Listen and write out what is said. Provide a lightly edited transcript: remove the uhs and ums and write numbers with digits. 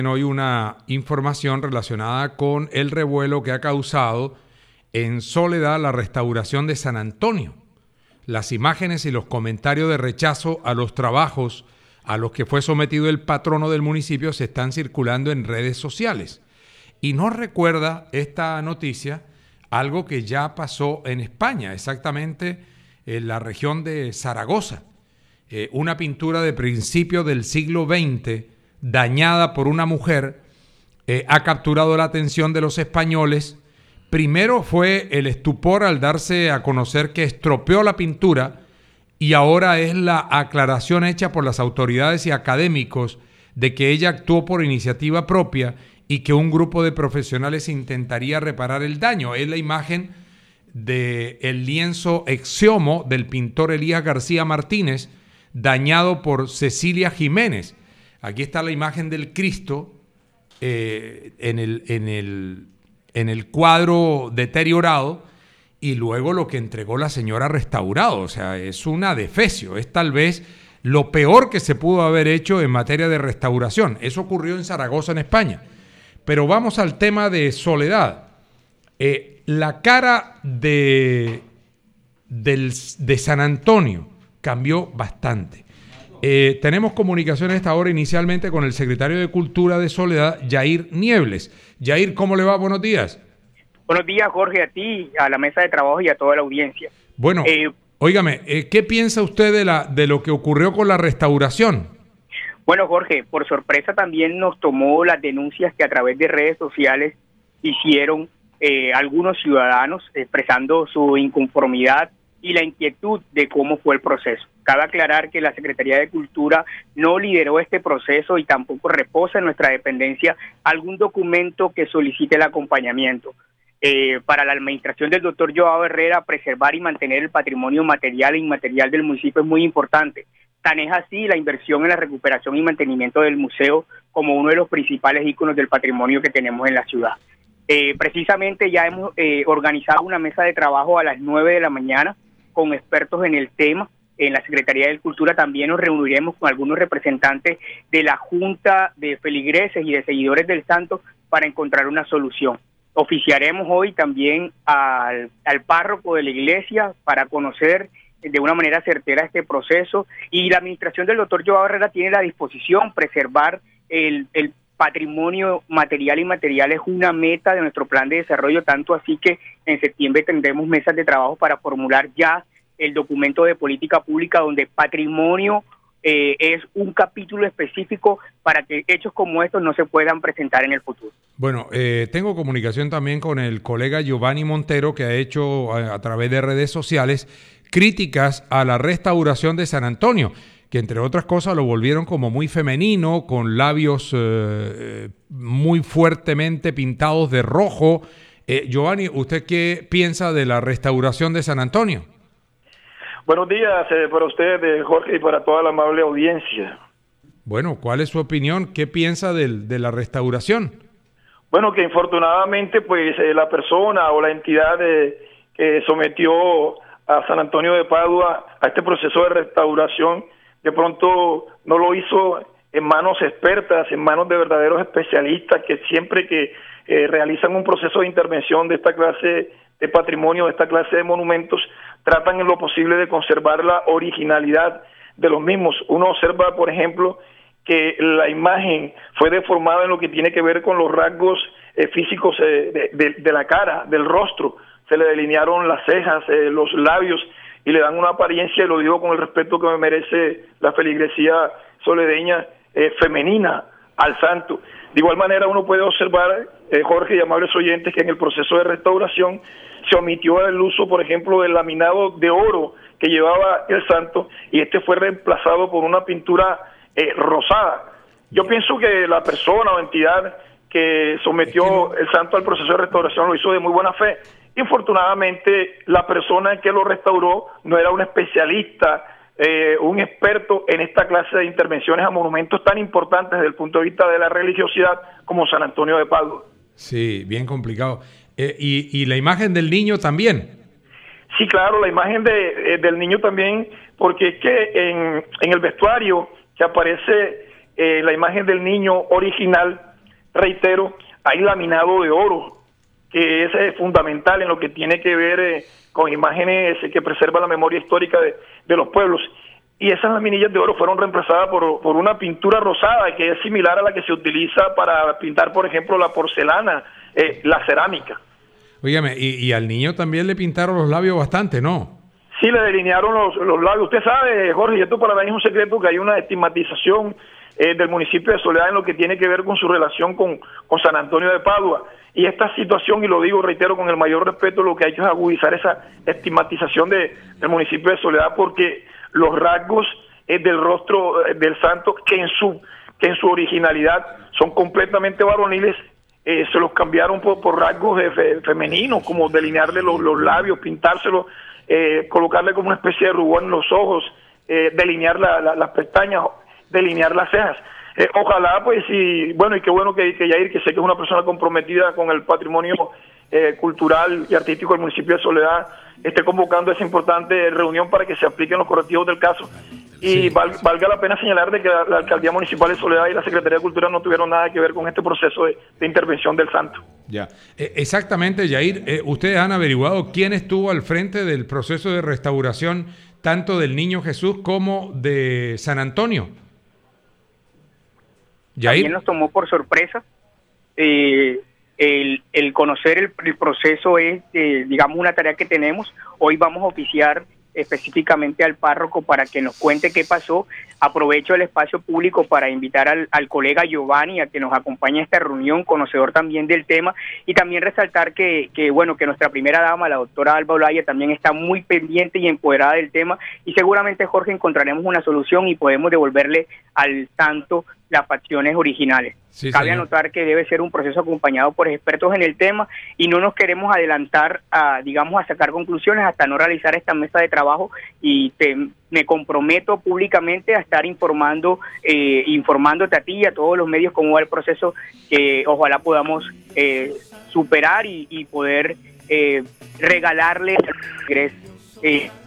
Hoy una información relacionada con el revuelo que ha causado en Soledad la restauración de San Antonio. Las imágenes y los comentarios de rechazo a los trabajos a los que fue sometido el patrono del municipio se están circulando en redes sociales. Y nos recuerda esta noticia algo que ya pasó en España, exactamente en la región de Zaragoza. Una pintura de principios del siglo XX, dañada por una mujer, ha capturado la atención de los españoles. Primero fue el estupor al darse a conocer que estropeó la pintura y ahora es la aclaración hecha por las autoridades y académicos de que ella actuó por iniciativa propia y que un grupo de profesionales intentaría reparar el daño. Es la imagen del lienzo Exiomo del pintor Elías García Martínez, dañado por Cecilia Jiménez. Aquí está la imagen del Cristo en el cuadro deteriorado y luego lo que entregó la señora restaurado. O sea, es un adefesio, es tal vez lo peor que se pudo haber hecho en materia de restauración. Eso ocurrió en Zaragoza, en España. Pero vamos al tema de Soledad. La cara de San Antonio cambió bastante. Tenemos comunicación a esta hora inicialmente con el secretario de Cultura de Soledad, Yair Niebles. Yair, ¿cómo le va? Buenos días. Buenos días, Jorge, a ti, a la mesa de trabajo y a toda la audiencia. Bueno, óigame, ¿qué piensa usted de lo que ocurrió con la restauración? Bueno, Jorge, por sorpresa también nos tomó las denuncias que a través de redes sociales hicieron algunos ciudadanos expresando su inconformidad y la inquietud de cómo fue el proceso. Cabe aclarar que la Secretaría de Cultura no lideró este proceso y tampoco reposa en nuestra dependencia algún documento que solicite el acompañamiento. Para la administración del doctor Joao Herrera, preservar y mantener el patrimonio material e inmaterial del municipio es muy importante. Tan es así la inversión en la recuperación y mantenimiento del museo como uno de los principales íconos del patrimonio que tenemos en la ciudad. Precisamente ya hemos organizado una mesa de trabajo a las 9 de la mañana con expertos en el tema. En la Secretaría de Cultura también nos reuniremos con algunos representantes de la Junta de Feligreses y de Seguidores del Santo para encontrar una solución. Oficiaremos hoy también al párroco de la iglesia para conocer de una manera certera este proceso, y la administración del doctor Joao Herrera tiene la disposición preservar el patrimonio material y inmaterial. Es una meta de nuestro plan de desarrollo, tanto así que en septiembre tendremos mesas de trabajo para formular ya el documento de política pública donde patrimonio es un capítulo específico para que hechos como estos no se puedan presentar en el futuro. Bueno, tengo comunicación también con el colega Giovanni Montero, que ha hecho a través de redes sociales críticas a la restauración de San Antonio, que entre otras cosas lo volvieron como muy femenino, con labios muy fuertemente pintados de rojo. Giovanni, ¿usted qué piensa de la restauración de San Antonio? Buenos días para usted, Jorge, y para toda la amable audiencia. Bueno, ¿cuál es su opinión? ¿Qué piensa de la restauración? Bueno, que infortunadamente pues la persona o la entidad que sometió a San Antonio de Padua a este proceso de restauración, de pronto no lo hizo en manos expertas, en manos de verdaderos especialistas que siempre que realizan un proceso de intervención de esta clase de patrimonio, de esta clase de monumentos, tratan en lo posible de conservar la originalidad de los mismos. Uno observa, por ejemplo, que la imagen fue deformada en lo que tiene que ver con los rasgos físicos de la cara, del rostro. Se le delinearon las cejas, los labios, y le dan una apariencia, y lo digo con el respeto que me merece la feligresía soledeña, femenina al santo. De igual manera uno puede observar, Jorge y amables oyentes, que en el proceso de restauración se omitió el uso, por ejemplo, del laminado de oro que llevaba el santo, y este fue reemplazado por una pintura rosada. Yo pienso que la persona o entidad que sometió el santo al proceso de restauración lo hizo de muy buena fe. Infortunadamente, la persona que lo restauró no era un especialista, un experto en esta clase de intervenciones a monumentos tan importantes desde el punto de vista de la religiosidad como San Antonio de Padua. Sí, bien complicado. ¿Y la imagen del niño también? Sí, claro, la imagen del niño también, porque es que en el vestuario que aparece la imagen del niño original, reitero, hay laminado de oro, que es fundamental en lo que tiene que ver con imágenes que preservan la memoria histórica de los pueblos. Y esas laminillas de oro fueron reemplazadas por una pintura rosada, que es similar a la que se utiliza para pintar, por ejemplo, la porcelana, la cerámica. Óigame, y al niño también le pintaron los labios bastante, ¿no? Sí, le delinearon los labios. Usted sabe, Jorge, y esto para mí es un secreto, que hay una estigmatización del municipio de Soledad en lo que tiene que ver con su relación con San Antonio de Padua. Y esta situación, y lo digo, reitero, con el mayor respeto, lo que hay que es agudizar esa estigmatización del municipio de Soledad, porque los rasgos del rostro del santo, que en su originalidad son completamente varoniles, se los cambiaron por rasgos femeninos, como delinearle los labios, pintárselos, colocarle como una especie de rubor en los ojos, delinear las pestañas, delinear las cejas. Ojalá, pues, y bueno, y qué bueno que Yair, que sé que es una persona comprometida con el patrimonio cultural y artístico del municipio de Soledad, esté convocando esa importante reunión para que se apliquen los correctivos del caso. Y sí, valga la pena señalar de que la Alcaldía Municipal de Soledad y la Secretaría de Cultura no tuvieron nada que ver con este proceso de intervención del santo. Ya, exactamente, Yair. Ustedes han averiguado quién estuvo al frente del proceso de restauración tanto del Niño Jesús como de San Antonio. Yair. También nos tomó por sorpresa. El conocer el proceso es, digamos, una tarea que tenemos. Hoy vamos a oficiar específicamente al párroco para que nos cuente qué pasó. Aprovecho el espacio público para invitar al colega Giovanni a que nos acompañe a esta reunión, conocedor también del tema, y también resaltar que nuestra primera dama, la doctora Alba Olaya, también está muy pendiente y empoderada del tema, y seguramente, Jorge, encontraremos una solución y podemos devolverle al santo las facciones originales. Sí, cabe anotar que debe ser un proceso acompañado por expertos en el tema, y no nos queremos adelantar a sacar conclusiones hasta no realizar esta mesa de trabajo, y me comprometo públicamente a estar informándote a ti y a todos los medios cómo va el proceso, que ojalá podamos superar y poder regalarle